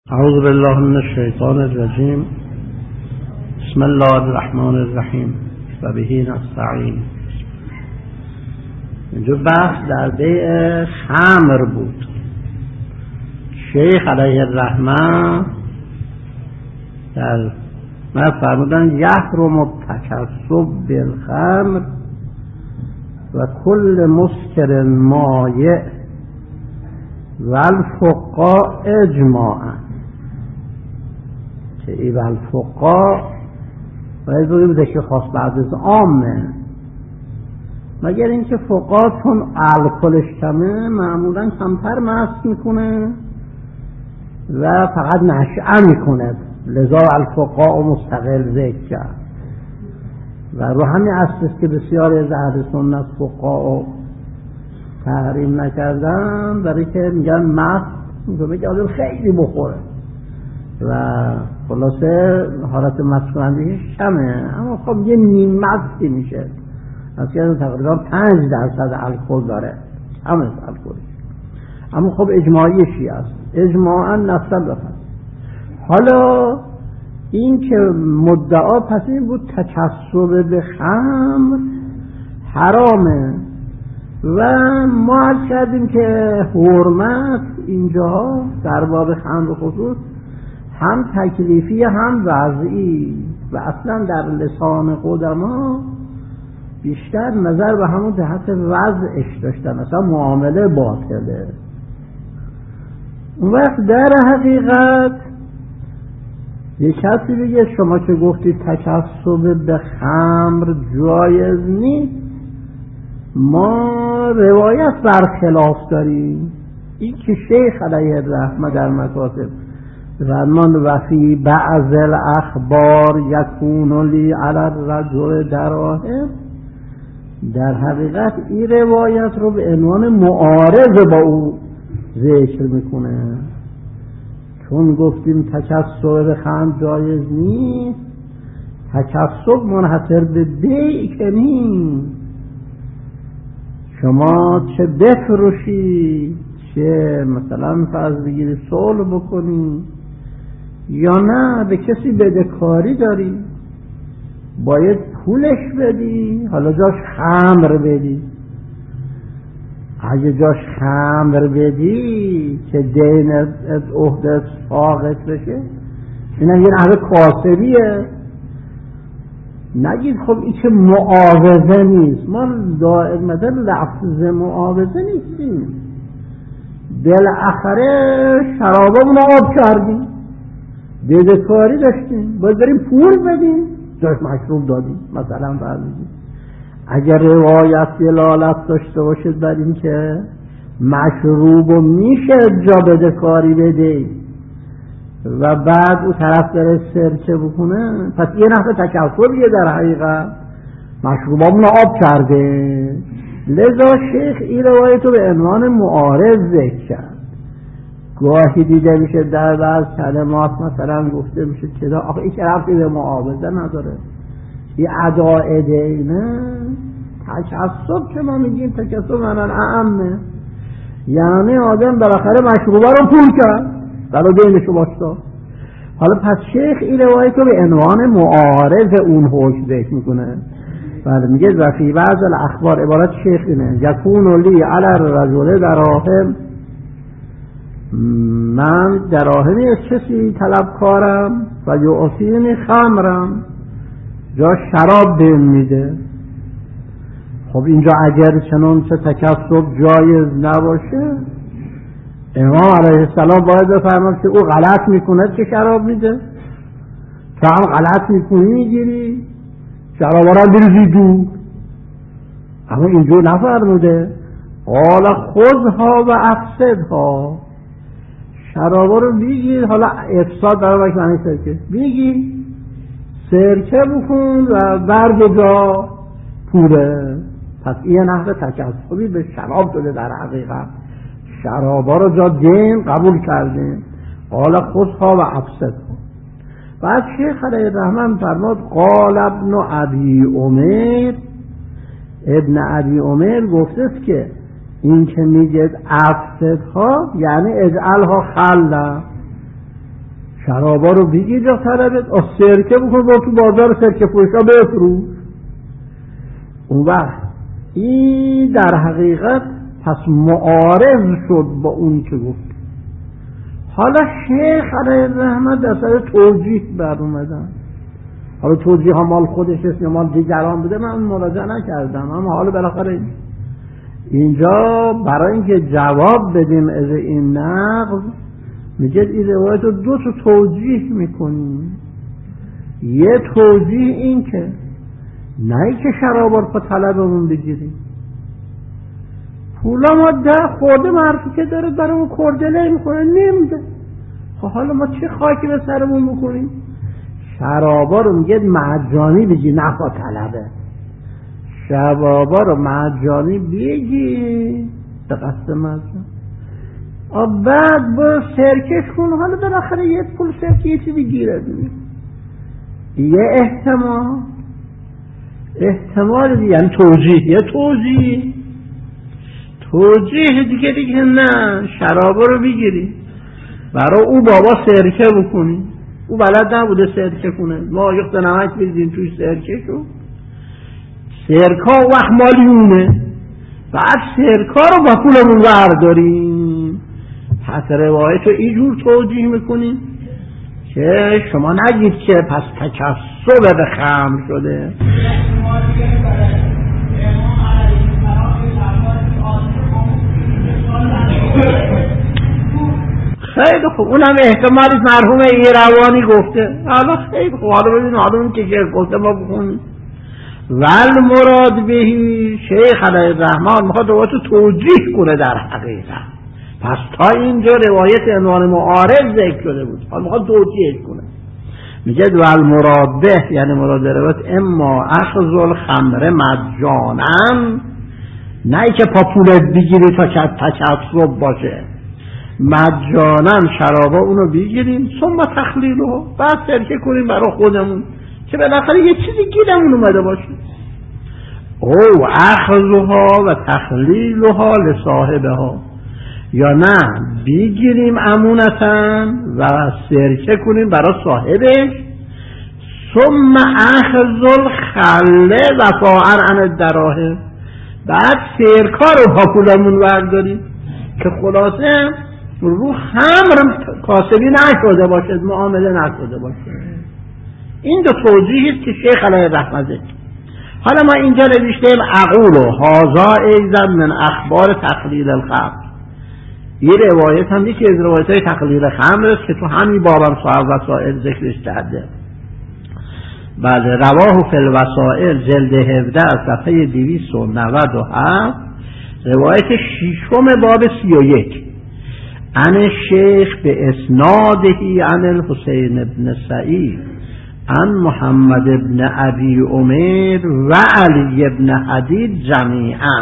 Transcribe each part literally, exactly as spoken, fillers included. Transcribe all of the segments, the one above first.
اعوذ بالله من الشیطان الرجیم. بسم الله الرحمن الرحیم و به نستعین. اینجا بحث در بیع خمر بود. شیخ علیه الرحمه در ما فرمودن یحرم التکسب بالخمر و کل مسکر مایع و الفقهاء اجماعا که ای و الفقهاء باید بگیم ذکر خاص بعد از عامه، مگر اینکه فقهاء چون الکلش کمه معمولا کمتر مست میکنه و فقط نشأه میکنه، لذا الفقهاء مستقل ذکر کرد و رو همین اساس که بسیاری از اهل سنت فقهاء تحریم نکردن، برای که میگن مست میگه آدم خیلی بخوره و خلاصه حالت مست کنندگیش کمه، اما خب یه نیم مستی میشه، از که تقریبا پنج درصد الکل داره، همه الکل، اما خب اجماعی شیعه است، اجماعا نصل بفرد. حالا این که مدعا پس این بود تکسب به خمر حرامه و ما عرض کردیم که حرمت اینجا در باب خمر خصوص هم تکلیفی هم وضعی و اصلا در لسان قدما بیشتر نظر به همون جهت وضعش داشتن، اصلا معامله باطله. اون وقت در حقیقت یک کسی بگه شما که گفتید تکسب به خمر جایز نیست، ما روایت برخلاف داریم. این که شیخ علیه الرحمه در مکاتب فرمان و فی بعض الاخبار یکون لی علی الرجل دراهم، در حقیقت این روایت رو به عنوان معارض با او ذکر میکنه، چون گفتیم تکسب به خمر جایز نیست، تکسب منحصر به بیع که نیست، شما چه بفروشی چه مثلا فرض بگیری صلح بکنی یا نه به کسی بدهکاری داری باید پولش بدی، حالا جاش خمر بدی، اگه جاش خمر بدی که دین از عهده ساقط بشه، اینم یه نحوه کاسبیه. نگید خب این که معاوضه نیست، ما دائما لفظ معاوضه نیستیم، بالاخره شرابمون آب کردیم، بدهکاری داشتیم، باید بریم پول بدیم، جاش مشروب دادیم مثلا. فرمودیم اگر روایت دلالت داشته باشد بر این که مشروب و میشه جا بدهکاری بده و بعد او طرف داره سرچه بکنه، پس یه نحوه تکسبیه در حقیقت، مشروبامون آب کرده. لذا شیخ این روایت رو به عنوان معارض ذکر کرد. گاهی دیده میشه در بعض کلمات مثلا گفته میشه که آخه این که رفتی به معاوضه نداره، این اداء دینه. تکسب که ما میگیم تکسب معنی اعمه، یعنی آدم بالاخره مشروبه رو پول کرد برای دینشو باشتا. حالا پس شیخ این روایت رو به عنوان معارض اون حکم ذکر میکنه. بله میگه و فی بعض الاخبار، عبارت شیخ اینه، یکون لی علی الرجل دراهم، من دراهمی از کسی طلبکارم و یعطینی خمرم، جا شراب بهم میده. خب اینجا اگر چنان چه تکسب جایز نباشه، امام علیه السلام باید بفرماد که او غلط میکنه که شراب میده، تو هم غلط میکنی میگیری شراب را بریزی دور، اما اینجور نفرموده. قال خذها و افسدها، شرابا رو بگیر، حالا افساد برای وقت معنی سرکه بگیر، سرکه بکن و برگ جا پوله. پس این نحوه تکسبی به شراب داده، در حقیقت شرابا رو جا دین قبول کرده. قال خذها و افسدها. بعد شیخ علیه الرحمه فرمود قال ابن ابی عمر، ابن ابی عمر گفته است که این که میگه افسدها یعنی اجعلها خلا، شرابا رو بگیر یا طلبت از سرکه بکن با تو بازار سرکه فروشا بفروش. اون وقت این در حقیقت پس معارض شد با اون که گفت. حالا شیخ علیه الرحمت در سر توجیه بر اومدن. حالا توجیه ها مال خودش است یا مال دیگران بوده من مراجعه نکردم، اما حالا بالاخره اینجا برای اینکه جواب بدیم از این نقض میگه این روایت رو دو تا توجیه میکنیم. یه توجیه این که نه که شرابا رو پا طلبمون بگیریم، پولا ما ده خورده معرفی که داره برامون کردله میکنه نمیده، خب حالا ما چه خاکی به سرمون بکنیم؟ شرابا رو میگه مجانی بگی نه پا طلبه، شرابا رو مجانی بگی به قصد مجان، بعد با سرکش کن، حالا بالاخره یه پول سرکه یه چیزی گیره دونی. یه احتمال احتمال دیگه یعنی توجیه، یه توجیه توجیه دیگه دیگه نه شرابا رو بگیری برای او بابا سرکه بکنی، او بلد نبوده سرکه کنه، ما یخت نمک بزین توی سرکه شو، سرکا وقت مالی اونه، بعد سرکا رو با پولمون برداریم. پس روایت رو اینجور توجیه میکنیم که شما نگید که پس تکسب به خمر شده. خیلی خوب، اونم احتمالی مرحوم ایروانی گفته. حالا خیلی خوب، حالا ببینیم حالا اون که شیخ گفته ما بخونیم. ول مراد بهی شیخ علیه الرحمن میخواد روایت رو توجیه کنه در حقیقت. پس تا اینجا روایت عنوان معارض ذکر شده بود، حالا میخواد توجیهش کنه. میگه ول مراد به یعنی مراد روایت اما اخذ الخمر مجانا، نه که پا پولت بگیری تا که تکسب باشه، مجانا شرابا اونو بگیریم ثم تخلیلو بعد سرکه کنیم برای خودمون که بالاخره یه چیزی گیرمون اومده باشه. او اخذها و تخلیلها لصاحبها، یا نه بگیریم امونتن و سرکه کنیم برای صاحبش، ثم اخذ الخله وفاء عن الدراهم، بعد سرکا رو با پولمون برداریم که خلاصه رو خمر کاسبی نشده باشد، معامله نشده باشد. این دو توجیه است که شیخ علیه الرحمت. حالا ما اینجا نوشتیم اقول هذا ایضا من اخبار تقلیل الخمر. این روایت هم یکی از روایت های تقلیل خمر است که تو همین بابم صاحب وسائل ذکرش کرده. بله، رواه فی الوسائل جلد هفده از صفحه دویست و نود و هفت، روایت ششم باب سی و یک، عن شیخ به اسناده عن الحسین ابن سعید عن محمد ابن ابی عمر و علی ابن حدید جمیعا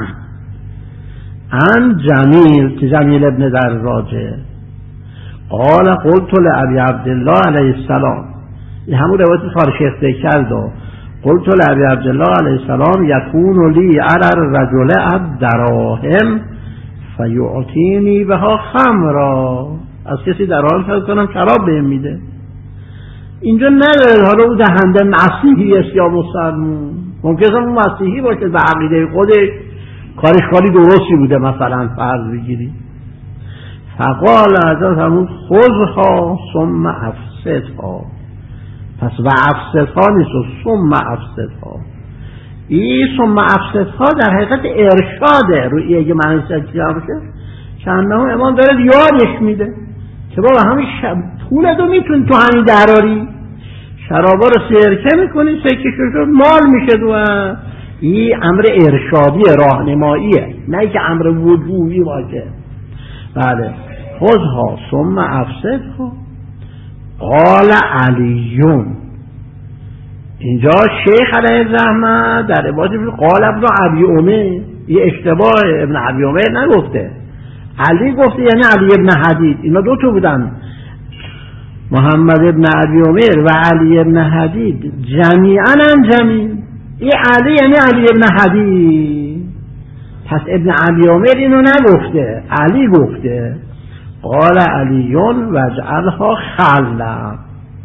عن جمیل که جمیل ابن دراجه قال قلت لأبی عبدالله علیه السلام، این همون روایت خار شیخ ذکر دو، قلت لأبی عبدالله علیه السلام یکون لی علی الرجل الدراهم فیعطینی بها خمرا، از کسی درآمد خرید کنم شراب بهم میده. اینجا نداره حالا او دهنده مسیحی است یا مسلمون، ممکنه اون مسیحی باشه به عقیده خودش کارش کاری درستی بوده مثلا فرض بگیری. فقال حضرت همون خذها ثم افسدها، پس و افسدها نیست و ثم افسدها. این ثم افسدها در حقیقت ارشاده روی اگه معنی سجیه باشه چنده هم امام داره یادش میده که بابا همین پول دو میتونی تو همین دراری شرابا رو سرکه میکنی سرکه شد مال میشه دو. این امر ارشادی راهنماییه، نه که امر وجوبی باشه. بله، خذها ثم افسدها. قال علیون، اینجا شیخ علیه الرحمت در عبارت قال ابن ابی عمر، یه اشتباه، ابن ابی عمر نگفته، علی گفته، یعنی علی ابن حدید. اینا دو تا بودن، محمد ابن ابی عمر و علی ابن حدید جمیعا هم جمیع. این علی یعنی علی ابن حدید، پس ابن ابی عمر اینو نگفته، علی گفته. قال علیون وجعلها خلا،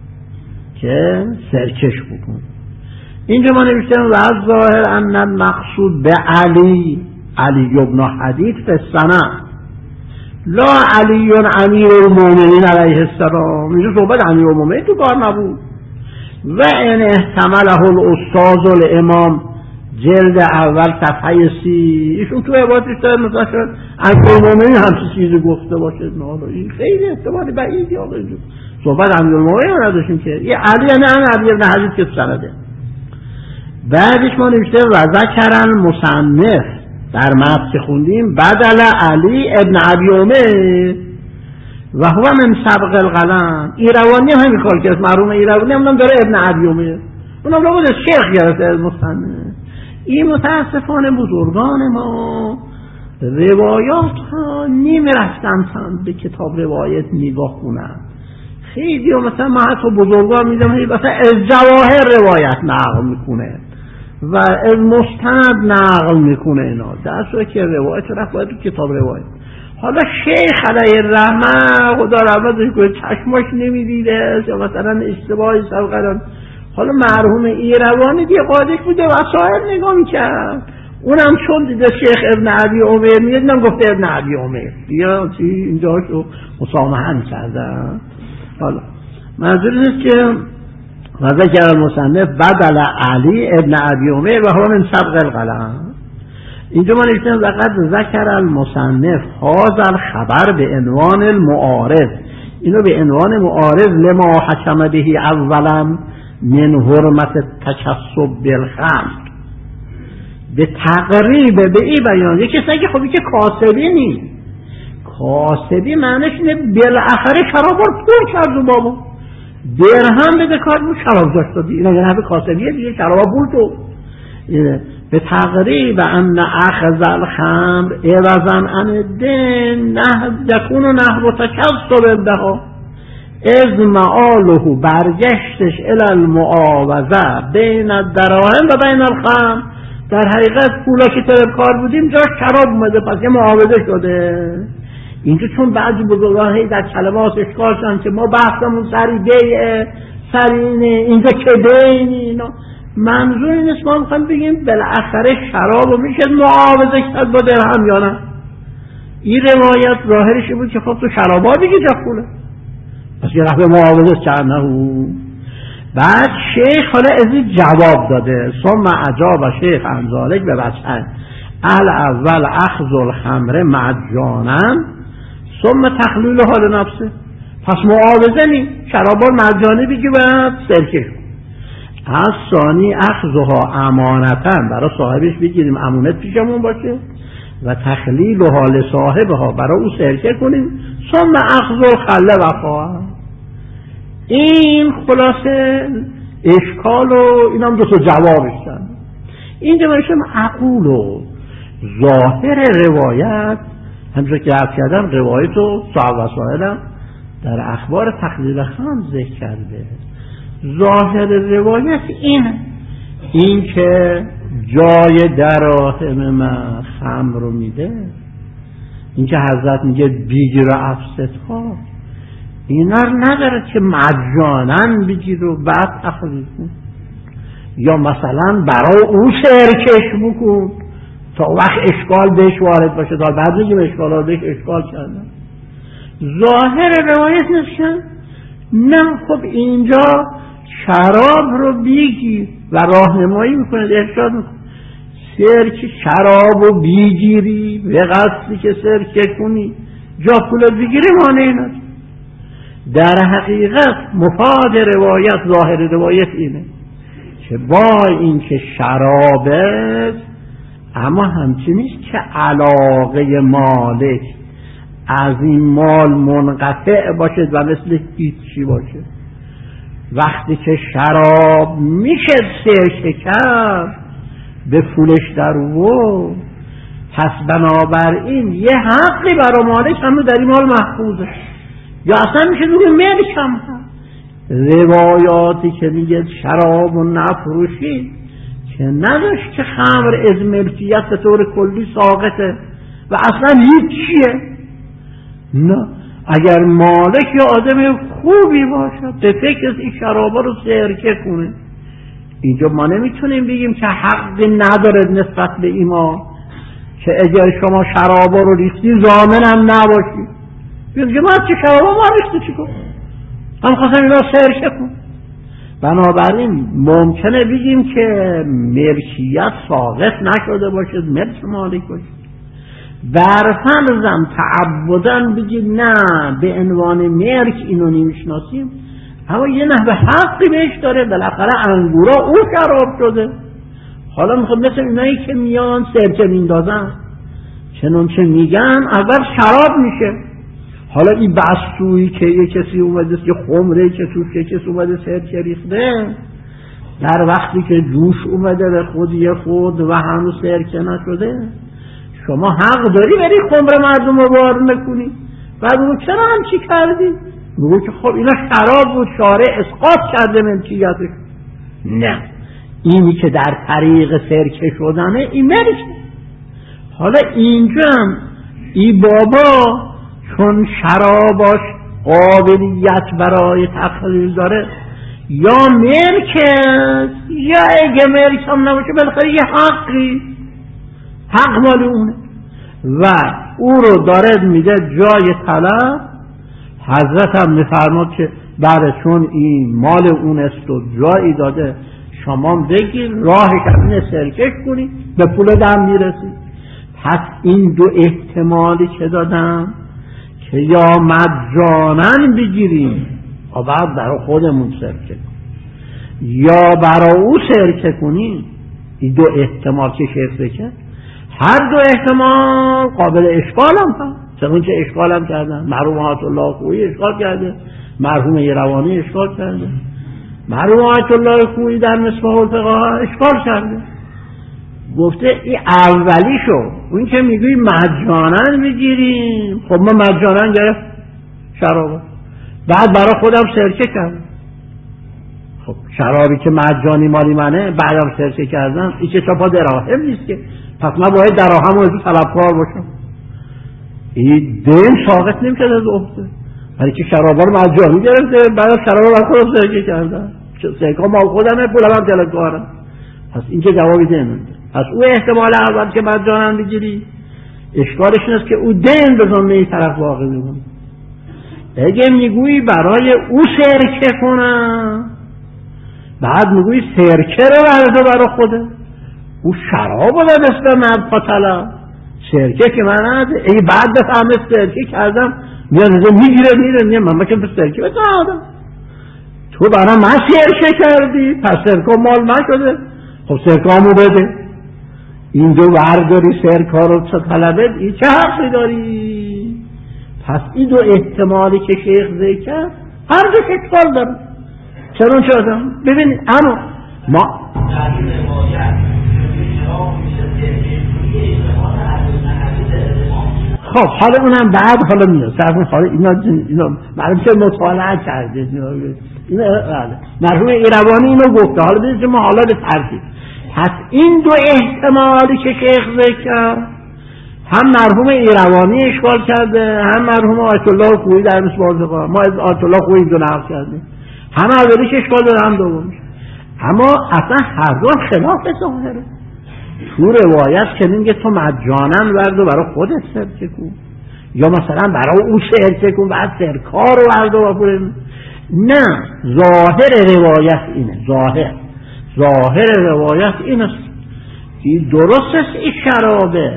که سرکش بکن. اینجا ما نوشتیم و از ظاهر ان المقصود به علی علی ابن حدید فسنه لا علی امیر المؤمنین علیه السلام. اینجا صحبت امیر المؤمنین تو کار نبود. و این احتمله الاستاذ الامام جلد اول صفحه سی، ایشون تو عبارتش داره مثلا شد امیر المؤمنین همچی چیزی گفته باشه. نه این خیلی احتمال بعیدی. آقا اینجا صحبت امیر المؤمنین نداشتیم که یه علی یعنی علی ابن حدید که سنده. بعدش ما نوشته و ذکر المصنف در متن که خوندیم بدل علی ابن ابی عمر و هو من سبق القلم. ایروانی هم همین کار کرد. مرحوم ایروانی هم داره ابن ابی عمر، اونم رو بود شیخ گرفته از مصنف. این متاسفانه بزرگان ما روایات ها نمی رفتن به کتاب روایت نگاه کنن. خیلی مثلا ما حتی بزرگان میدم مثلا از جواهر روایت نقل میکنه و از مستند نقل میکنه اینا، در صورتی که روایت رفت باید تو کتاب روایت. حالا شیخ علیه الرحمه خدا رحمتش کنه چشماش نمیدیده یا مثلا اشتباهی سرقران. حالا مرحوم ایروانی دیگه قادش بوده وسائل نگاه میکرد، اونم چون دیده شیخ ابن ابی عمر میدونم گفته ابن ابی عمر یا چی اینجا شو مسامحه کردن. حالا منظور نیست که و ذکر المصنف بدل علی ابن ابی عمر و هو من سبق القلم. اینجا ما نوشتیم وقد ذکر المصنف هذا الخبر به عنوان المعارض، اینو به عنوان معارض لما حکم به اولا من حرمت تکسب بالخمر، به تقریب به این بیان. یکی کسی که خودی که کاسبی نیست، کاسبی معنیش اینه بالاخره شراب رو پر کرد و بابا درهم بده کار بود شراب داشت دادی، اینا یه نفع کاسبیه دیگه، شراب بود تو به تقریب ان اخذ الخمر عوضا عن الدین نه یکون و نحو تکسب بها از معاله برگشتش الی المعاوضه بین الدراهم و بین الخمر. در حقیقت پولا که طلب کار بودیم جاش شراب اومده، پس یه معاوضه شده. اینجا چون بعضی بزرگان هی در کلمات اشکال شدن که ما بحثمون سری بیعه سری اینه، اینجا که دینی اینا، منظور این است ما میخوایم بگیم بالاخره شراب رو میشه معاوضه کرد با درهم یا نه. این روایت ظاهرش بود که خب تو شرابا دیگه جا خوله، پس یه رفت معاوضه کرد نه. بعد شیخ حالا از این جواب داده ثم اجاب شیخ انزالک به وجهن الاول اخذ الخمر مجانا ثم تخلیل حال نفسه. پس معاوضه نی، شرابا مجانی بگی باید سرکش. از ثانی اخذها امانتا، برای صاحبش بگیریم امانت پیشمون باشه، و تخلیل حال صاحبها برای او سرکه کنیم، ثم اخذ الخله وفا. این خلاصه اشکال و این هم دو تا جوابش دن. اینجا باشه معقول و ظاهر روایت همچون که عرض کردم روایت و صاحب وسائلم در اخبار تخلیل خمر ذکر کرده. ظاهر روایت این این که جای دراهم من خمر رو میده، این که حضرت میگه بگیر و افسدها، اینا رو نداره که مجانن بگیر و بعد تخلیل کن یا مثلا برای او سرکش بکن تا وقت اشکال بهش وارد باشه، تا بعد بگیم اشکال ها بهش اشکال کردن. ظاهر روایت نشن نه. خب اینجا شراب رو بیگیر و راهنمایی میکنه، ارشاد میکنه سرک شراب رو بیگیری به قصدی که سرکه کنی جا پولت بگیری مانعی نداره. در حقیقت مفاد روایت ظاهر روایت اینه که با این که شرابه اما همچین نیست که علاقه مالک از این مال منقطع باشد و مثل هیچی باشه. وقتی که شراب میشه سرکه کرد به پولش در او، پس بنابراین یه حقی برای مالک هم در این مال محفوظه، یا اصلا میشه دوگه ملک هم هست. روایاتی که میگه شراب و نفروشی که نداشت که خمر از ملکیت به طور کلی ساقطه و اصلا هیچ چیه، نه اگر مالک یا آدم خوبی باشد به فکر این شرابا رو سرکه کنه، اینجا ما نمیتونیم بگیم که حقی نداره نسبت به ایما که اگر شما شرابا رو ریختی ضامنم نباشی. بگیم ما چه شرابا ما ریختی چی کن؟ هم خواستم اینا سرکه کن. بنابراین ممکنه بگیم که ملکیت ساقط نشده باشد، ملک مالک باشد. برفرضم تعبداً بگیم نه به عنوان ملک اینو نمیشناسیم، اما یه نحوه حقی بهش داره، بالاخره انگورا او شراب شده. حالا میخواد مثل اینایی که میان سرکه میندازن چنانچه میگن اول شراب میشه. حالا این بستویی که یه کسی اومده، یه خمره که توش یه کسی اومده سرکه ریخته، در وقتی که جوش اومده به خود یه خود و هنوز سرکه نشده، شما حق داری بری خمره مردم رو بار نکنی. بعد اون چرا هم چی کردی؟ میگه که خب اینا شراب بود، شارع اسقاط کرده ملکیتش. نه، اینی که در طریق سرکه شدنه این ملک. حالا اینجا هم ای بابا چون شراباش قابلیت برای تخلیل داره، یا ملک یا اگه ملک هم نباشه بالاخره یه حقی، حق مال اونه و او رو داره میده جای طلب. حضرت هم میفرماد که بله چون این مال اون است و جایی داده شما بگیر راهش همینه سرکش کنی به پول دم میرسی. پس این دو احتمالی که دادم که یا مجانن بگیریم و بعد برای خودمون سرکه کنیم یا برای او سرکه کنیم، این دو احتمال که شیخ بکن، هر دو احتمال قابل اشکال هم هست. چون که اشکال هم کردن، مرحوم آیت الله خویی اشکال کرده، مرحوم ایروانی اشکال کرده، مرحوم آیت الله خویی در مصباح الفقه اشکال کرده. گفته این اولی شو، اون که میگوی مجانن بگیریم، خب ما مجانن گرفت شراب، بعد برای خودم سرکه کردم. خب شرابی که مجانی مالی منه بعدم سرکه کردم، این که چپا دراهم نیست که، پس من باید دراهم و ازو طلبکار باشم. این دین ساقط نمیشه از افته، برای که شرابا رو مجانی گرفته بعد شرابا برای خودم سرکه کردم، سرکه مال خودمه پولم طلبکارم. پس این که جوابی دین. پس او احتمال اول که مجانن بگیری اشکالش این است که او دین به ضمن این طرف واقع میمونه. اگه میگویی برای او سرکه کنم، بعد میگویی سرکه رو برده برای خوده، او شراب رو دست مرد پاتلا سرکه که من هست ای بعد بفهمه سرکه کردم میاد ازه میگیره میره میگه من بکن به سرکه بتنادم، تو برای من سرکه کردی پس سرکه مال من شده، خب سرکه همو بده. این دو ورداری سرکه رو چه طلبت، این چه حقی داری؟ پس این دو احتمالی که شیخ ذکر هر دو اشکال داره. چرا شدم؟ ببین اما ما خب حالا اونم بعد حالا میاد صرفون حالا اینا اینا معلوم که مطالعه کرده اینا مرحوم ایروانی اینو گفته. حالا ببینید ما حالا به ترتیب، پس این دو احتمالی که شیخ ذکر هم مرحوم ایروانی اشکال کرده هم مرحوم آیت الله خویی در مصباح الفقه، ما از آیت الله خویی دو نقل کردیم، هم اولیش اشکال داره هم دومش. اما اصلا هر دو خلاف ظاهره. تو روایت که میگه تو مجانن ورد و برای خودت سرکه کن، یا مثلا برای او سرکه کن بعد سرکار رو ورد و بپرن، نه ظاهر روایت اینه، ظاهر ظاهر روایت این است که درست است این شرابه،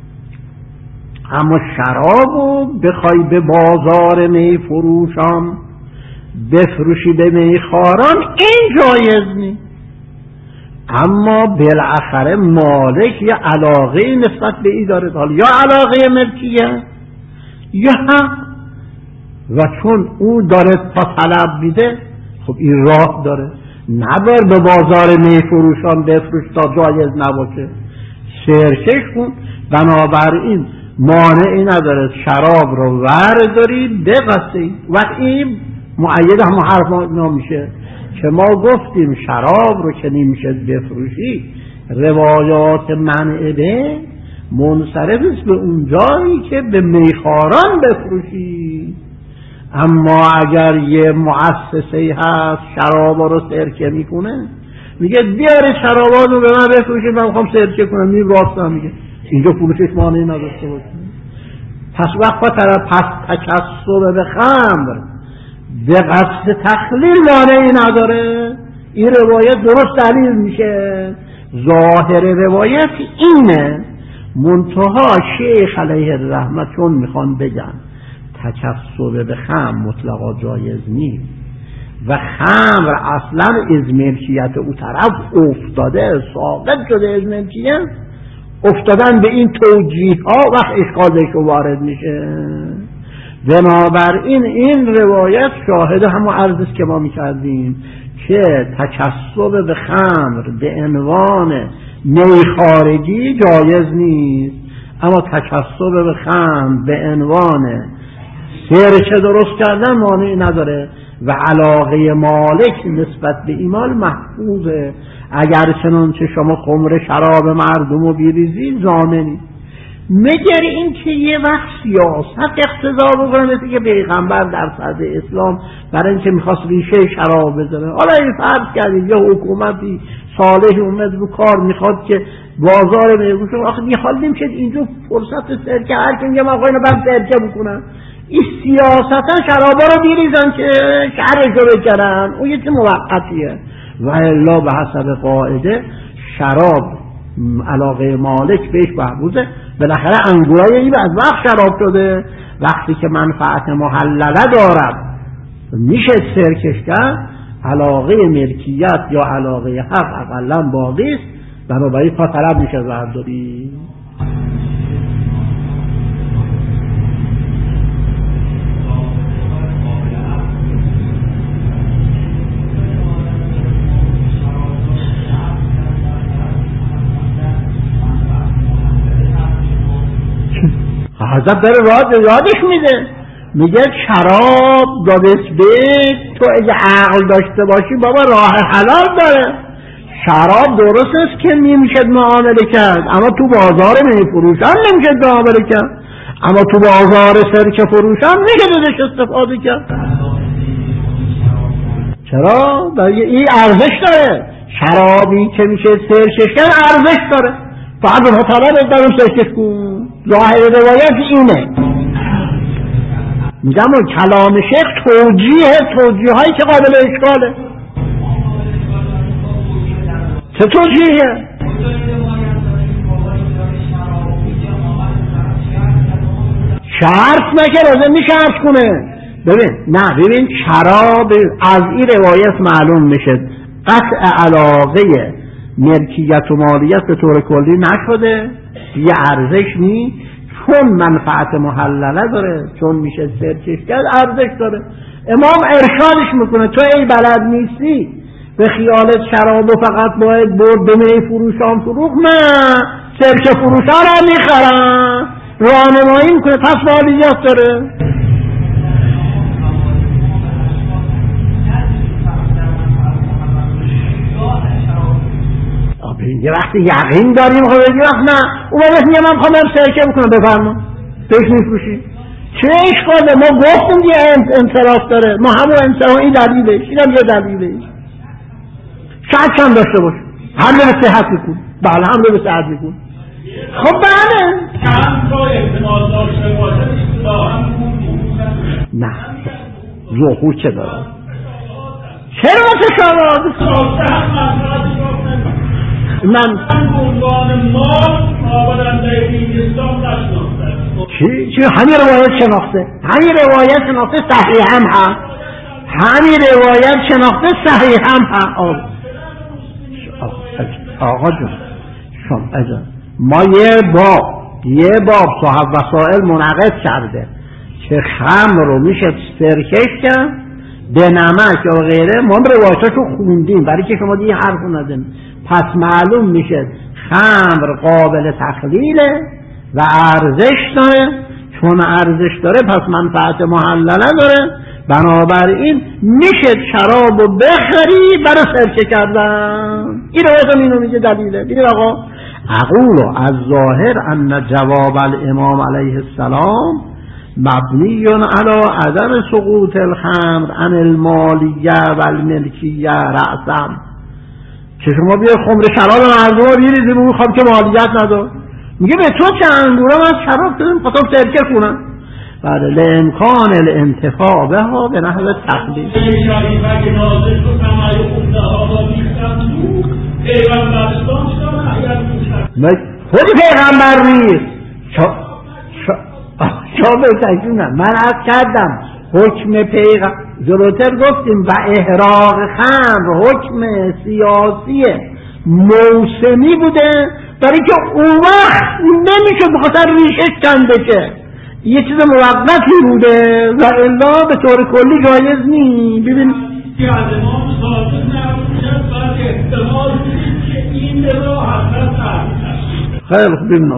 اما شرابو بخوای به بازار می فروشان بفروشی به میخاران این جایز نیست. اما بالاخره مالک یه علاقه نسبت به ای داره، حالا یا علاقه ملکیه یا حق، و چون او داره تا طلب میده خب این راه داره، نبر به بازار میفروشان بفروش تا جایز نباشه، سرکش کن. بنابراین مانعی نداره شراب رو ورداری بقصی و این مؤید هم حرف نمیشه که ما گفتیم شراب رو که نمیشه بفروشی، روایات منع به منصرف است به اون جایی که به میخاران بفروشی. اما اگر یه مؤسسه‌ای هست شرابا رو سرکه میکنه، میگه بیاره شرابا رو به من بفروشید، من میخوام سرکه کنم، می راستم میگه اینجا فروشش مانعی نداشته باشه. پس وقت طرف پس تکسب به خمر به قصد تخلیل مانعی نداره، این روایت درست دلیل میشه. ظاهر روایت اینه، منتها شیخ علیه الرحمه چون میخوان بگن تکسب به خمر مطلقا جایز نیست و خمر اصلا از ملکیت او طرف افتاده، ساقط شده از ملکیت، افتادن به این توجیه ها وقت اشکالش وارد میشه. بنابراین این روایت شاهد همون عرض که ما میکردیم که تکسب به خمر به عنوان می خارجی جایز نیست، اما تکسب به خمر به عنوان سرچه درست کردن مانعی نداره و علاقه مالک نسبت به ایمال محفوظه. اگر چنانچه شما خمر شراب مردم رو بیریزی زامنی. مگر این که یه وقت سیاست اقتضا بکنه، مثل که پیغمبر در صدر اسلام برای اینکه میخواست ریشه شراب بزنه، حالا این فرض کردید یه حکومتی صالح اومد رو کار میخواد که بازار میگوشه، آخه میخواد نمیشه اینجا فرصت سرکه، هر که میگه من آقا اینو برم سرکه بکنم، این سیاستا شرابا رو بیریزن که شهرش رو بکنن، اون یه چه موقتیه. و الا به حسب قاعده شراب علاقه مالک بهش محفوظه، بالاخره انگورای این از وقت شراب شده، وقتی که منفعت محلله دارد میشه سرکش کرد، علاقه ملکیت یا علاقه حق اقلا باقی است، بنابراین پا طلب میشه برداری. حضرت داره یادش میده، میگه شراب دادش به تو اگه عقل داشته باشی بابا راه حلال داره، شراب درست است که نمیشه معامله کرد، اما تو بازار نمیفروشن نمیشه معامله کرد، اما تو بازار سرکه فروشن میشه ازش استفاده کرد. چرا؟ برای این ارزش داره، شرابی که میشه سرکش کرد ارزش داره، بعد اونها طلب دارم سرکش کن. ظاهر روایت اینه. میگم کلام شیخ توجیه، توجیه هایی که قابل اشکاله. چه توجیه؟ شرط نکرده، میشه شرط کنه. ببین نه ببین شراب از این روایت معلوم میشه قطع علاقه ملکیت و مالیت به طور کلی نشده، یه ارزش نیست، چون منفعت محلله داره، چون میشه سرکش کرد ارزش داره. امام ارشادش میکنه تو ای بلد نیستی به خیالت شرابو فقط باید برد به می فروشان فروخ، نه سرکه فروشان را میخرن، راهنمایی میکنه، پس مالیت داره. یه وقتی یقین داریم خب یه وقت نه اون وقت میگه من میخوام برم سرکه بکنم، بفرما بهش میفروشی، چه اشکاله؟ ما گفتیم یه انصراف داره، ما همون انصراف این دلیلش، اینم یه دلیلش، شاید چند داشته باشه، حمله به صحت میکن، بله حمله به صحت میکن. خب بله چند تا احتمال داشته باشه اصطلاحاً نه ظهور چه داره؟ چرا تشابه؟ من عنوان ما آورنده این اسلام نشناخته. چی؟ چی؟ همین روایت شناخته، همین روایت شناخته صحیح هم هم همین روایت شناخته صحیح هم هم آقا جون شما اجا ما یه باب یه باب صاحب وسائل منعقد کرده که خمر رو میشه سرکش کرد به نمک یا غیره، ما روایتاشو خوندیم برای که شما دیگه حرف ندین، پس معلوم میشه خمر قابل تخلیله و ارزش داره، چون ارزش داره پس منفعت محلله داره، بنابراین میشه شراب رو بخری برای سرکه کردن. این روایت هم اینو میگه دلیله. دیگه آقا اقول از ظاهر ان جواب الامام علیه السلام مبنی علی عدم سقوط الخمر عن المالیه و الملکیه رأسا، که شما بیا خمر شراب مردم رو بیریزی رو میخوام که مالیت ندار. میگه به تو که انگوره من شراب داریم خطاب سرکه کنم. بله لامکان الانتفاع بها به نحو تقلید. شریفه نازل تو تمایل خونده ها بیستم تو پیغمبرستان شدن اگر میشن خود پیغمبر نیست. شما به تکیونم من از کردم حکم پیغمبر جلوتر گفتیم و احراق خمر حکم سیاسی موسمی بوده، برای که اون وقت نمیشه بخاطر ریشش کنده که یه چیز موقتی بوده و الا به طور کلی جایز نی. ببین که از امام صادق نبوشد و احتمال بودید که این را حضرت تحبیل خیلی خوب ببین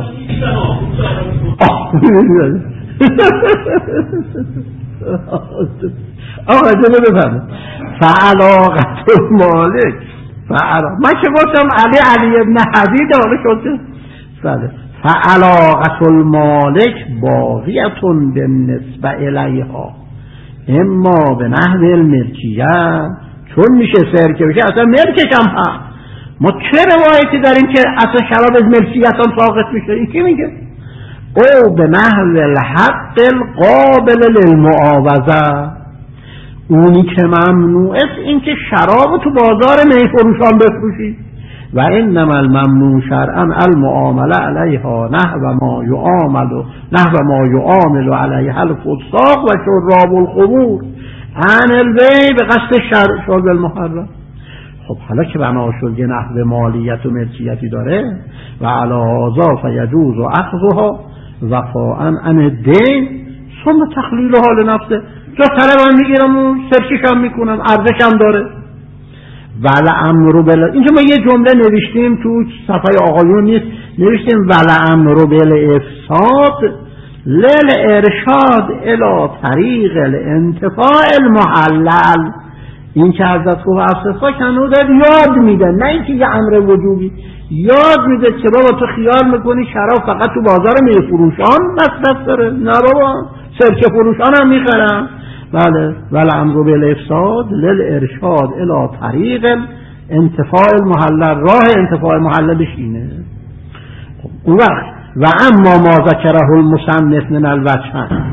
آقا جنه بفرمه فعلاقت المالک فعلا من که گفتم علی علی ابن حدید حالا شده بله فعلاقت المالک باقیتون به نسبه الیها اما به نحو الملکیه، چون میشه سرکه بشه اصلا ملکش هم هست. ما چه روایتی داریم که اصلا شراب از ملکیت هم ساقط میشه؟ این کی میگه؟ او به نحو الحق القابل للمعاوضه، اونی که ممنوع است این که شراب تو بازار میفروشان بفروشی و انما الممنوع شرعا المعامله علیها نحو ما یعامل نحو ما یعامل علیها الفساق و شراب الخمور عن البیع به قصد شرب المحرم. خب حالا که بنا شد یه نحو مالیت و ملکیتی داره و علی هذا فیجوز و اخذها وفاء عن الدین ثم تخلیلها لنفسه، جا طلب هم میگیرم و سرچش هم میکنم ارزش هم داره. ولا امرو بل اینجا ما یه جمله نوشتیم تو صفحه آقایون نیست، نوشتیم ولا امرو بل افساد لل ارشاد الی طریق الانتفاع المحلل. این که حضرت گفت افسفا کنو داد یاد میده، نه اینکه یه امر وجوبی، یاد میده که بابا تو خیال میکنی شراب فقط تو بازار میفروشان مصرف داره، نه بابا سرکه فروشان هم میخرن. بله ولی امرو بالافساد للارشاد الی طریق انتفاع المحلل، راه انتفاع المحللش اینه. خب اون وقت و اما ما ذکره المصنف من الوجهین،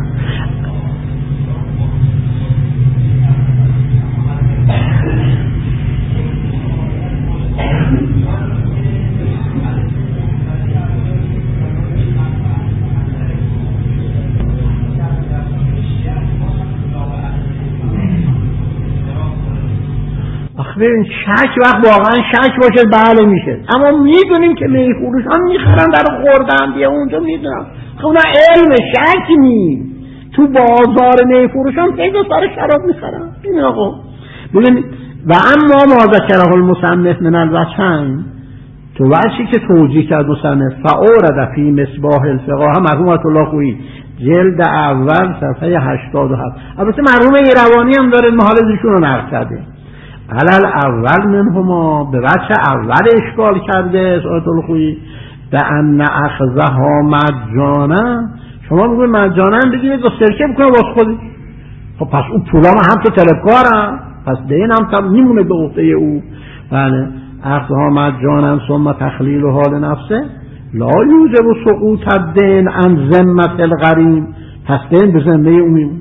ببین شک وقت واقعا شک باشه بله میشه، اما میدونیم که میفروشان میخرن در خوردن دیگه اونجا میدونم خب اونا علم شک نی تو بازار میفروشان پیدا سر شراب میخرن. این آقا ببین و اما ما ذکره المصنف من الوجهین، تو وجهی که توجیه کرد مصنف فاورد فی مصباح الفقه مرحومت الله خویی جلد اول صفحه هشتاد و هفت. البته مرحوم ایروانی هم داره محال ایشون رو نقل کرده. علل اول منهما به وجه اول اشکال کرده سعادت الخویی به ان اخذها مجانا، شما میگوید مجانا بگیرید و سرکه بکنه واسه خودی، خب پس اون پولا هم تو طلبکارم، پس دین هم تا میمونه به عهده او. بله اخذها مجانا ثم تخلیلها لنفسه لا یوجب سقوط الدین عن ذمة الغریم، پس دین به ذمه او میمونه.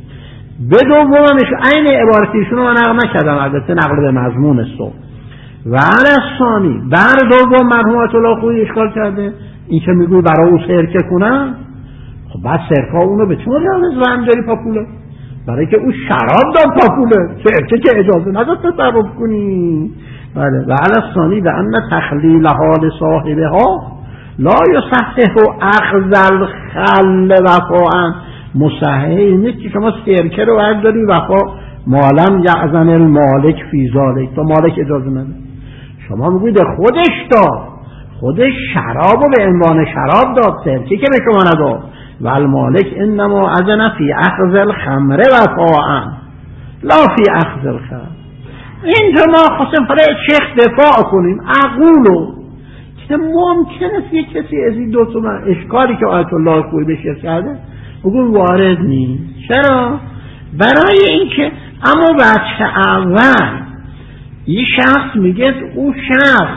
به دومش عین عبارتیشون رو من نقل نکردم، البته نقل به مضمون است. و علی ثانی بر دوم مرحومت الله خویی اشکال کرده این که میگوی برای او سرکه کنن، خب بعد سرکه اونو به چون جانز و همجاری پاپوله، برای که او شراب داد پاپوله، سرکه که اجازه نداد تصرف کنی. بله و علی ثانی و ان تخلیل حال صاحبها لا یصحح اخذ الخل وفاء، مصحح نیست که شما سرکه رو برداری وفا مالم یعزن المالک فی ذالک، تو مالک اجازه نده. شما میگوید خودش داد، خودش شراب رو به عنوان شراب داد، سرکه که به شما نداد. و المالک انما اذن فی اخذ الخمر وفاء لا فی اخذ الخمر. اینجا ما خواستیم برای شیخ دفاع کنیم اقولو که ممکن است یک کسی از این دو تا اشکالی که آیت الله خویی به شیخ کرده بگو وارد نیست. چرا؟ برای اینکه اما بچه اول این شخص میگه او شخص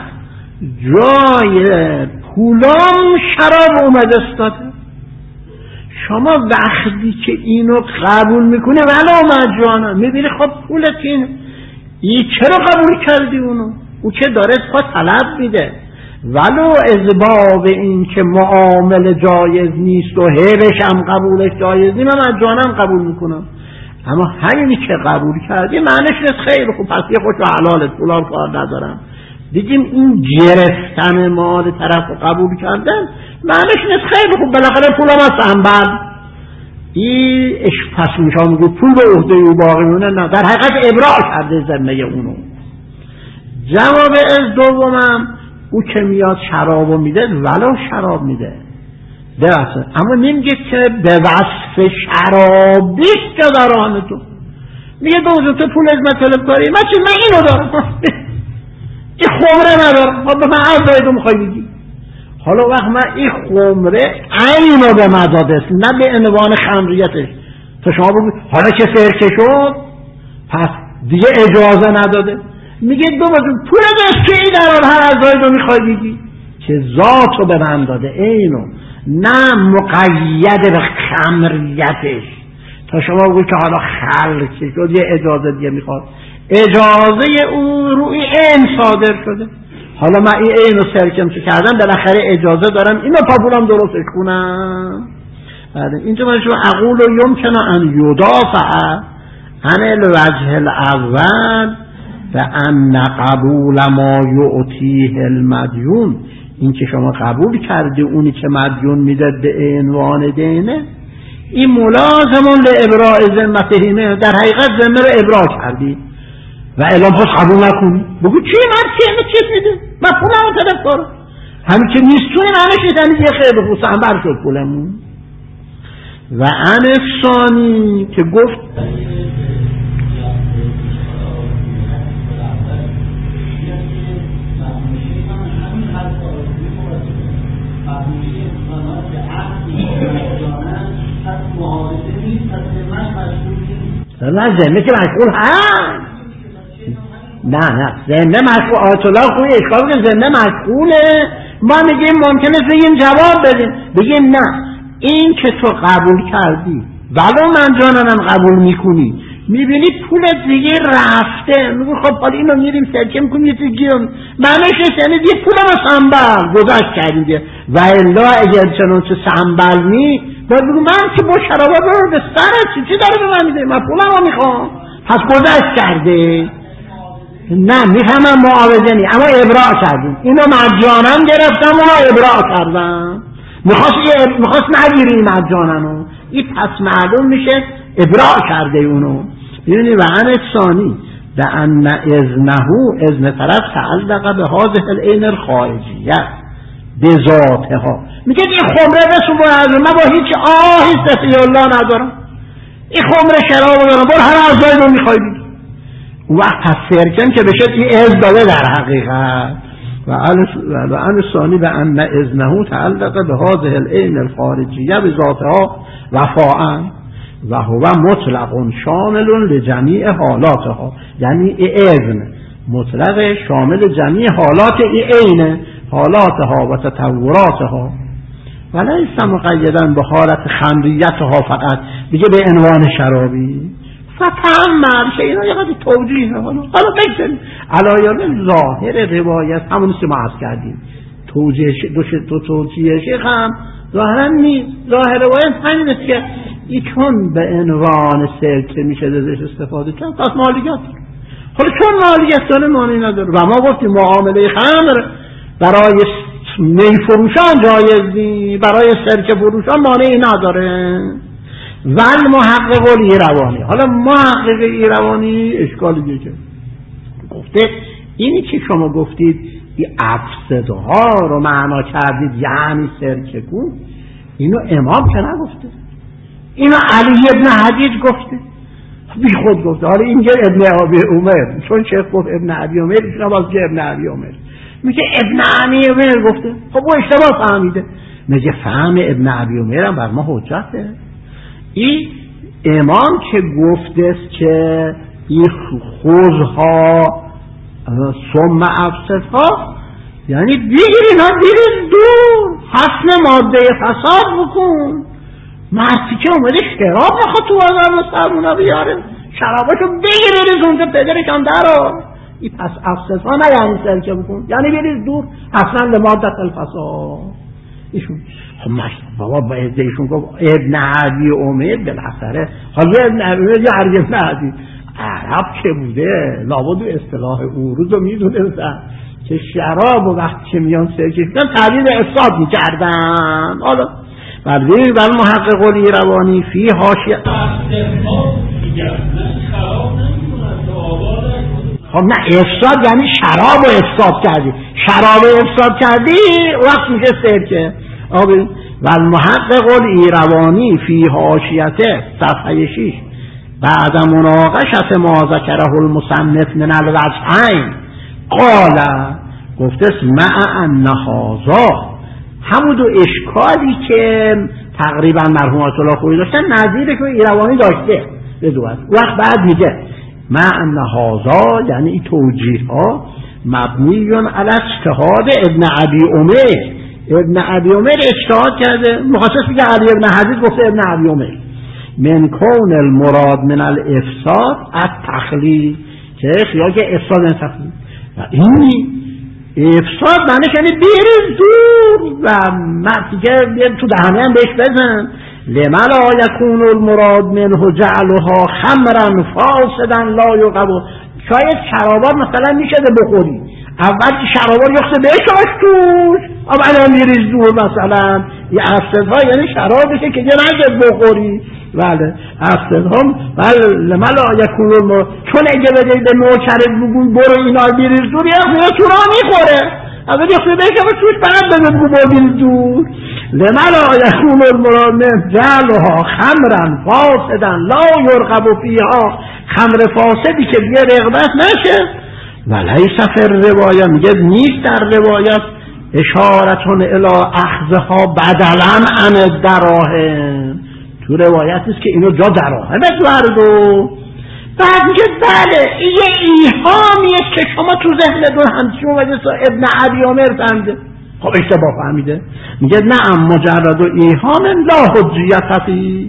جای پولام شراب اومده استاده. شما وقتی که اینو قبول میکنه ولو مجانا میبینی خب پولت اینه، این چرا قبول کردی اونو؟ او که داره پا طلب میده، ولو از باب این که معامله جایز نیست و هرش هم قبولش جایز نیست من مجانا قبول میکنم. اما همینی که قبول کردی معنیش نیست خیلی خوب پس یه خوش و حلالت پولار کار ندارم. دیدیم این گرفتن مال طرف رو قبول کردن معنیش نیست خیلی خوب بالاخره پولم هستم بعد این اش پس میشا میگو پول به عهده او باقی مونه. نه، در حقیقت ابراء کرده ذمه اونو. جواب از دومم او که میاد شرابو میده ولو شراب میده درسته، اما نمیگه که به وصف شرابیست که در آن تو میگه دوزو تو پول از من طلب کاری من چی من اینو دارم این خمره ندارم به من از دایدو میخوای بگی. حالا وقت من این خمره اینو به مدادست نه به عنوان خمریتش. تو شما بگو حالا که فرکه شد پس دیگه اجازه نداده. میگه دو بازو پول دست که این در آن هر از دایدو میخوای بگی که ذاتو به من داده اینو نه مقید به خمریتش. تا شما بگوید که حالا خلق شد یه اجازه دیگه میخواد، اجازه او روی این صادر شده. حالا من این اینو سرکم چه کردم بالاخره اجازه دارم اینو پاپولم درستش کنم. بله اینجا من شما اقول و یمکن ان یدافع عن الوجه الاول و ان قبول ما یعطیه المدیون، این که شما قبول کردی اونی که مدیون میده به عنوان دینه این ملازمون لابراء ذمتهینه، در حقیقت ذمه رو ابراء کردی و اعلام پس قبول نکنی. بگو چی من چی چیز میده من پولمو طرف دارم همین که نیستونی معنیش نیست یه خیلی خوب سنبر شد پولمون. و انفسانی که گفت نه ذمه که مشغول هست نه نه ذمه مشغول آیت الله خوی اشکال که ذمه مشغوله. ما میگیم ممکنه بگیم جواب بدیم بگیم نه این که تو قبول کردی ولو من جانانم قبول میکنی میبینی پولت دیگه رفته میگو خب حالا اینو میریم سرکه میکنیم یه دیگه معنیش یعنی دیگه پولم سنبل گذاشت کردیم دیگه و الا اگر چنانچه سنبل نی باید بگو من که با شرابه برو به سرت چی چی داره به من میده من پولم رو میخوام پس گذاشت کرده. نه میفهمم معاوضه نی اما ابراء کردیم اینو مجانم گرفتم اونو ابراء کردم میخواست میخواست نگیری مجانمو این پس معلوم میشه ابراء کرده اونو. ببینی و عن ثانی به ان اذنهو اذن طرف تعلق به هذه العین الخارجیه به ذاتها. میگه این خمره رسون برو من با هیچ آهی سفی الله ندارم این خمره شراب دارم برو هر ازایی رو میخوای بگی اون وقت پس سرکن که بشه این اذن داده در حقیقت. و عن ثانی به ان اذنهو تعلق به هذه العین الخارجیه به ذاتها وفاء و هو مطلق شامل لجمیع حالاتها، یعنی اذن مطلق شامل جمیع حالات این حالاتها و تطوراتها و لیس مقیدا به حالت خمریتها فقط دیگه به عنوان شرابی. فتعمل که اینا یه قدر توجیه حالا حالا بگذاریم علایان ظاهر روایت همونی که ما عرض کردیم توجیه دو توجیه شیخ هم ظاهرا نیست. ظاهر روایت همین است که این چون به عنوان سرکه میشه ازش استفاده کرد پس مالیت. حالا چون مالیت داره معنی نداره و ما گفتیم معامله خمر برای می فروشان جایز نیست برای سرکه فروشان معنی نداره. ول محقق الایروانی، حالا محقق ایروانی اشکال دیگه گفته اینی که شما گفتید این افسدها رو معنا کردید یعنی سرکه کن اینو امام که نگفته اینو علی ابن حدید گفته بی خود گفته. حالا اینجا ابن ابی عمر چون شیخ گفت ابن ابی عمر ایشون باز که ابن ابی عمر میگه ابن ابی عمر گفته خب او اشتباه فهمیده. میگه فهم ابن ابی عمر هم بر ما حجته این امام که گفته که این خوزها ثم افسدها یعنی بگیر اینا بیرید دور، حسن ماده فساد بکن. مردی که اومده شراب نخواد تو بازار مسلمونا بیاره، شراباشو بگیر بریز اونجا پدرشان درار. این پس افسدها نه یعنی سرکه بکن، یعنی بریز دور حسن لمادت الفساد. ایشون بابا با ایشون گفت ابن عدی امیر بالاخره حالا ابن عدی یا عرض ابن عدی عرب که بوده لابد اصطلاح اون رو میدونستن که شراب و وقتی که میان سرکه میکنن تعبیر افساد میکردن. حالا بلوی بل محقق الایروانی فی حاشیه خب نه افساد یعنی شراب و افساد کردی، شراب و افساد کردی وقت میشه سرکه. آبی و المحقق الایروانی فی حاشیته صفحه شش بعد مناقشت ما ذکره المصنف من الوجهین قال گفته مع ان هذا همون دو اشکالی که تقریبا مرحوم آیت الله خویی داشتن نظیرش رو ایروانی داشته به دو وقت بعد میگه مع ان هذا یعنی این توجیه ها مبنیون علی اجتهاد ابن ابی امیر. ابن ابی امیر اجتهاد کرده، مخصص میگه علی ابن حدید گفته ابن ابی امیر من کون المراد من الافساد التخلیل که خیال که افساد این تخلیل و این افساد معنیش یعنی بیریز دور و مرتیگه بیاد تو دهنه هم بهش بزن. لما لا یکون المراد منه جعلها خمرا فاسدا لا یقبل. شاید شرابات مثلا میشه بخوری اول که شرابات یخته بهش توش اب الان میریز دور مثلا یه افسدها یعنی شرابشه که یه نجد بخوری. بله افسدها بله لما لا یکون المراد چون اگه بده به نوکرت بگون برو اینا بیریز دور یه تو را میخوره اول یخته بهش اما توش بعد بده بگو برو بیریز دور. لما لا یکون المراد من جعلها خمرا فاسدا لا یرغب فیها خمر فاسدی که دیگه رغبت نشه. ولیس فی الروایه میگه نیست در روایت اشارتون الی اخذها بدلا عن الدراهم. تو روایت است که اینو جا دراهم بردو. بعد میگه بله این یه ایهامیه که شما تو ذهنتون همچین اومده ابن ابی عمر فهمیده. خب اشتباه فهمیده. میگه نعم مجرد و ایهام لا حجیت فی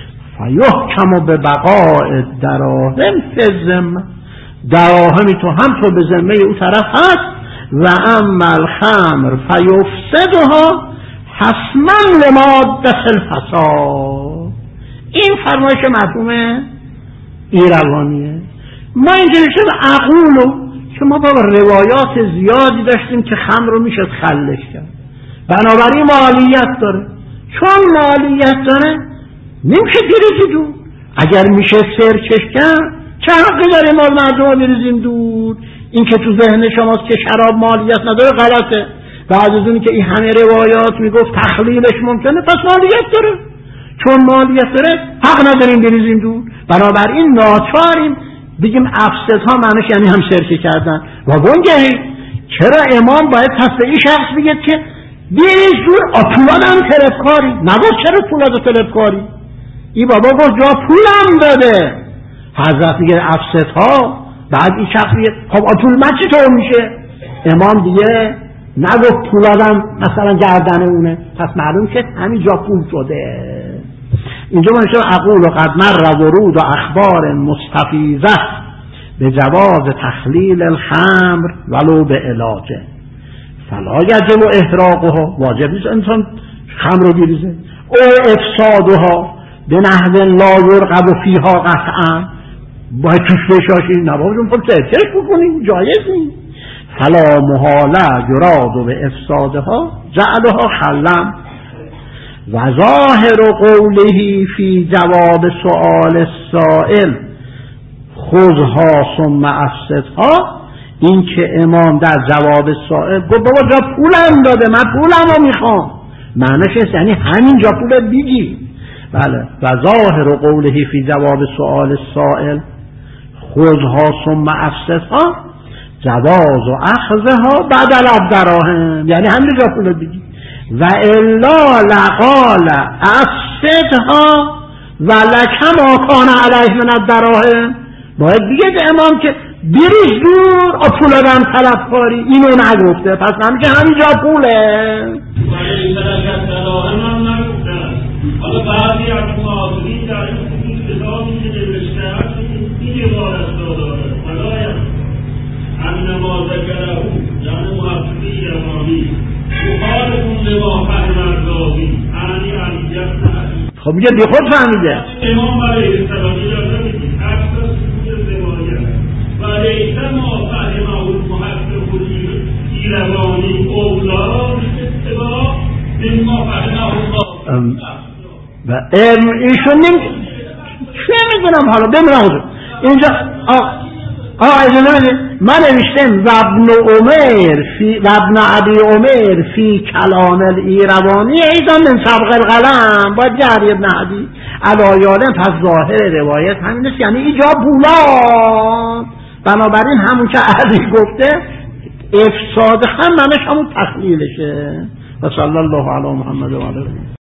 فیحکم به بقاء الدراهم فی الذمه. دراهمی تو هم تو به ذمه او طرف هست و اما الخمر فیفسدها حسما لمادة الفساد. این فرمایش مرحوم ایروانیه. ما اینجا نشد اقولو که ما با روایات زیادی داشتیم که خمر رو میشه خلش کرد بنابراین مالیت داره. چون مالیت داره نمیشه بریزی دور. اگر میشه سرکش کرد چه حقی داریم ما مردم رو بریزیم دور؟ این که تو ذهن شماست که شراب مالیت نداره غلطه. بعد از اونی که این همه روایات میگفت تخلیلش ممکنه پس مالیت داره. چون مالیت داره حق نداریم بریزیم دور. بنابراین ناچاریم بگیم افسدها معنیش یعنی هم شرکه کردن. و بونگهی چرا امام باید پس به این شخص بگید که بریز دور پولان هم طلبکاری نگفت چرا پولاد طلبکاری؟ این بابا گفت جا پولم داده حضرت میگه افسدها. بعد این شخص میگه خب پول من چطور میشه؟ امام دیگه نگفت پولادم مثلا گردن اونه پس معلوم که همین جا پول شده. اینجا ما نشون اقول و قد مر ورود و اخبار مستفیضه به جواز تخلیل الخمر ولو به علاجه فلا یجب احراقها. واجب نیست انسان خمر رو بریزه. او افسادها به نحو لا یرغب فیها قطعا باید توش بشاشی نباید خب سرکش بکنیم جایز نیست. فلا محاله یراد به افسادها جعلها خلم و ظاهر قوله فی جواب سؤال السائل خذها ثم افسدها. این که امام در جواب سائل گفت بابا جا پولم داده من پولم رو میخوام معنیش یعنی همین جا پول بگی. بله و ظاهر قوله فی جواب سؤال السائل خذها ثم افسدها جواز و اخذها بدل الدراهم یعنی همین جا پول بگی. و الا لقال افسدها ولکم آکان علیه من الدراهم، باید بگید امام که بریز دور پولادن طلبکاری، اینو نگفته، پس همیشه همینجا پوله. ولی سرکت دراهم هم نگفتن. حالا بعضی از معاصرین در این کتابی که نوشته هست این عبارت را داره خدایم ان ما ذکره یعنی محققی امامی مخالفون لما فهم الراوی یعنی علیت نهی. خب میگه بی خود فهمیده امام برای اصطلاحی اجازه میدید اکثر سکوت روایت و لیس ما فهمه المحقق ایروانی اولا اتباع مما فهمه الله. و ایشون نمی چه میدونم حالا بمونه اینجا آقا اجازه بدید من نوشتم و ابن عمر فی و ابن ابی عمر فی کلام الایروانی ایضا من سبق القلم با جری ابن عدی علایالم. پس ظاهر روایت همین است، یعنی اینجا بولاد. بنابراین همون که علی گفته افساد هم منش همون تخلیلشه. و صلی الله علی محمد و علیه